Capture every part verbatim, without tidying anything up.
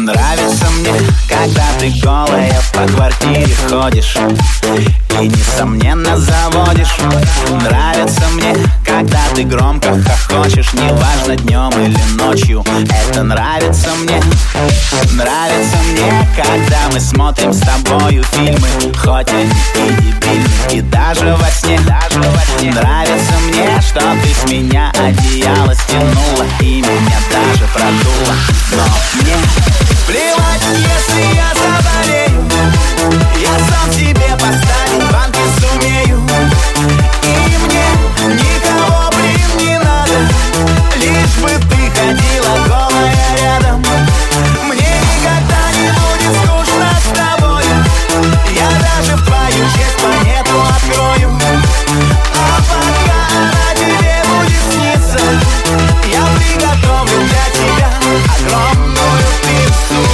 Нравится мне, когда ты голая по квартире ходишь и, несомненно, заводишь. Нравится мне, когда ты громко хохочешь, неважно, днем или ночью. Это нравится мне. Нравится мне, когда мы смотрим с тобою фильмы, хоть они и дебильны, и даже во сне. Нравится мне, что ты с меня одеяло стянула и меня даже продула. Но мне плевать, если я заболею, я сам себе поставить банки сумею. И мне никого, блин, не надо, лишь бы ты ходила голая рядом. Мне никогда не будет скучно с тобой, я даже в твою честь планету открою. А пока она тебе будет сниться, я приготовлю для тебя огромную пиццу.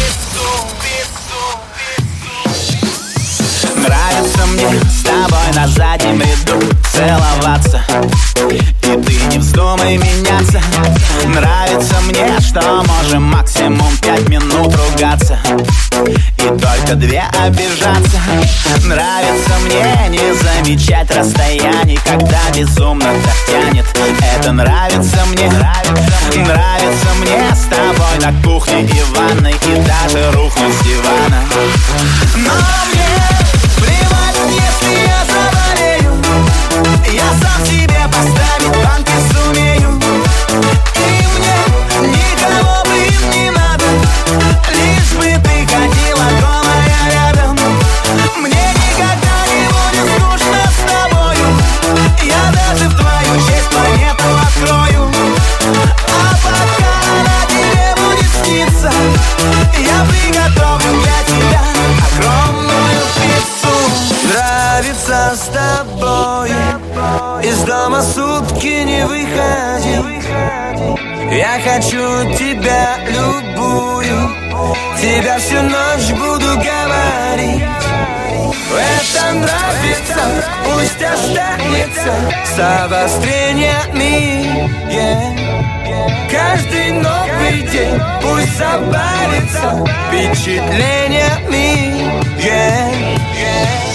Нравится мне с тобой на заднем ряду целоваться, и ты не вздумай меняться. Нравится мне, что можем максимум пять минут ругаться и только две обижаться. Нравится мне не замечать расстояний, когда безумно так тянет. Это нравится мне. Нравится мне с тобой на кухне и ванной, и даже рухнуть с дивана. Но мне плевать, если я заболею, я сам себе поставить банки сумею. И мне никого, блин, не надо, лишь бы ты ходила голая рядом. Мне никогда не будет скучно с тобою, я даже в твою честь планету открою. А пока она тебе будет сниться, я приготовлю для тебя огромную пиццу. Нравится с тобой, из дома сутки не выходи. Я хочу тебя любую, тебя всю ночь буду говорить. Это нравится, пусть останется с обострениями, yeah. Каждый новый день пусть забавится впечатлениями, yeah, yeah.